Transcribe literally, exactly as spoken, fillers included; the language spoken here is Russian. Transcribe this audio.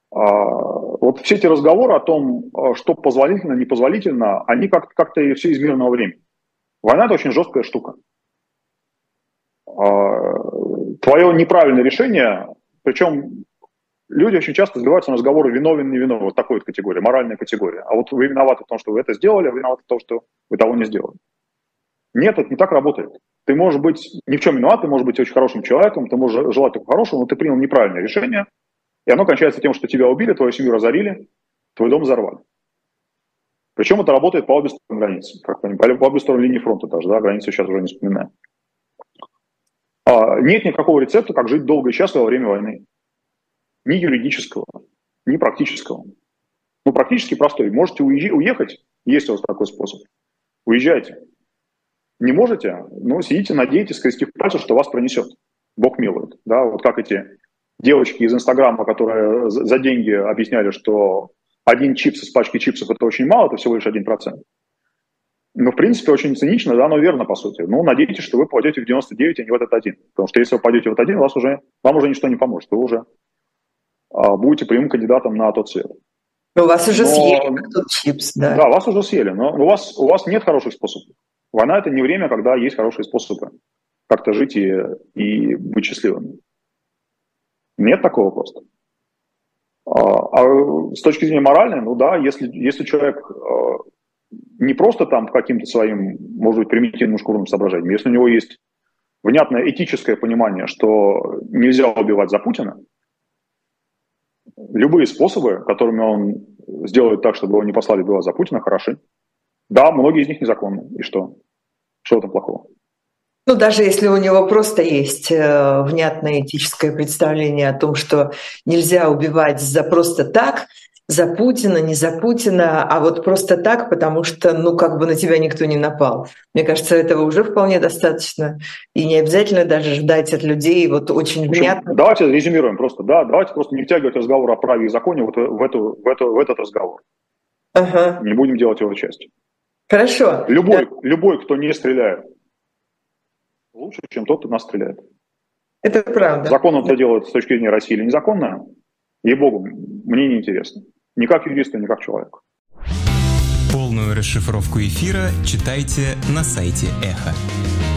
Вот все эти разговоры о том, что позволительно, непозволительно, они как- как-то и все из мирного времени. Война – это очень жесткая штука. Твое неправильное решение, причем люди очень часто сбиваются на разговоры виновен, не виновен, вот такой вот категория, моральная категория. А вот вы виноваты в том, что вы это сделали, а вы виноваты в том, что вы того не сделали. Нет, это не так работает. Ты можешь быть ни в чем виноват, ты можешь быть очень хорошим человеком, ты можешь желать только хорошего, но ты принял неправильное решение, и оно кончается тем, что тебя убили, твою семью разорили, твой дом взорвали. Причем это работает по обе стороны границы, как по обе стороны линии фронта даже, да, границы сейчас уже не вспоминаем. А, нет никакого рецепта, как жить долго и счастливо во время войны. Ни юридического, ни практического. Ну, практически простой. Можете уезжи, уехать, есть у вас такой способ. Уезжайте. Не можете, ну, сидите, надеетесь, скрестив пальцы, что вас пронесет. Бог милует. Да, вот как эти девочки из Инстаграма, которые за деньги объясняли, что один чипс из пачки чипсов – это очень мало, это всего лишь один процент. Ну, в принципе, очень цинично, да, но верно, по сути. Ну, надейтесь, что вы попадете в девяносто девять, а не в этот один. Потому что если вы попадете в этот один, вас уже, вам уже ничто не поможет. Вы уже а, будете прямым кандидатом на тот свет. Но вас уже но, съели, как тот чипс, да. Да, вас уже съели, но у вас, у вас нет хороших способов. Война – это не время, когда есть хорошие способы как-то жить и, и быть счастливым. Нет такого просто. А, а с точки зрения моральной, ну да, если, если человек а, не просто там по каким-то своим, может быть, примитивным шкурным соображениям, если у него есть внятное этическое понимание, что нельзя убивать за Путина, любые способы, которыми он сделает так, чтобы его не послали убивать за Путина, хороши. Да, многие из них незаконны. И что? Что там плохого? Ну, даже если у него просто есть э, внятное этическое представление о том, что нельзя убивать за просто так, за Путина, не за Путина, а вот просто так, потому что, ну, как бы на тебя никто не напал. Мне кажется, этого уже вполне достаточно. И не обязательно даже ждать от людей вот очень В общем, внятно. давайте резюмируем просто, да, давайте просто не втягивать разговор о праве и законе вот в, эту, в, эту, в этот разговор. Ага. Не будем делать его частью. Хорошо. Любой, Да. любой, кто не стреляет, лучше, чем тот, кто нас стреляет. Это правда. Закон он это делает с точки зрения России или незаконно, ей-богу, мне не интересно. Ни как юриста, ни как человек. Полную расшифровку эфира читайте на сайте Эхо.